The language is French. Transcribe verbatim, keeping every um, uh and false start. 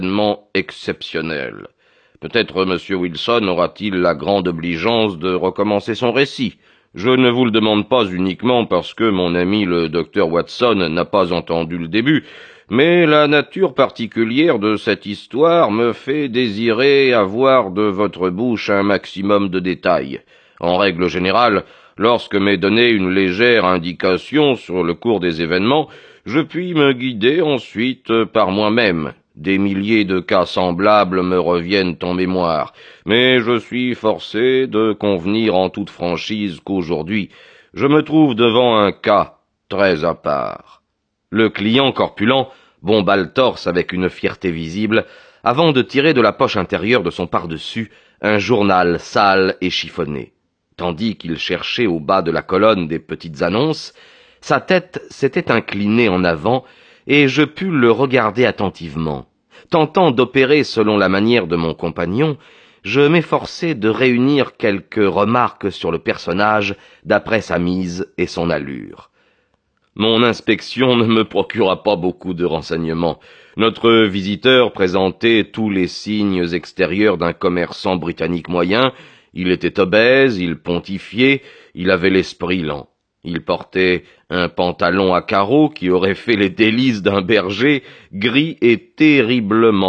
événement exceptionnel. Peut-être M. Wilson aura-t-il la grande obligeance de recommencer son récit. Je ne vous le demande pas uniquement parce que mon ami le docteur Watson n'a pas entendu le début, mais la nature particulière de cette histoire me fait désirer avoir de votre bouche un maximum de détails. En règle générale, lorsque m'est donnée une légère indication sur le cours des événements, je puis me guider ensuite par moi-même. Des milliers de cas semblables me reviennent en mémoire, mais je suis forcé de convenir en toute franchise qu'aujourd'hui, je me trouve devant un cas très à part. Le client corpulent bomba le torse avec une fierté visible, avant de tirer de la poche intérieure de son pardessus un journal sale et chiffonné. Tandis qu'il cherchait au bas de la colonne des petites annonces, sa tête s'était inclinée en avant, et je pus le regarder attentivement. Tentant d'opérer selon la manière de mon compagnon, je m'efforçai de réunir quelques remarques sur le personnage d'après sa mise et son allure. Mon inspection ne me procura pas beaucoup de renseignements. Notre visiteur présentait tous les signes extérieurs d'un commerçant britannique moyen. Il était obèse, il pontifiait, il avait l'esprit lent. Il portait un pantalon à carreaux qui aurait fait les délices d'un berger, gris et terriblement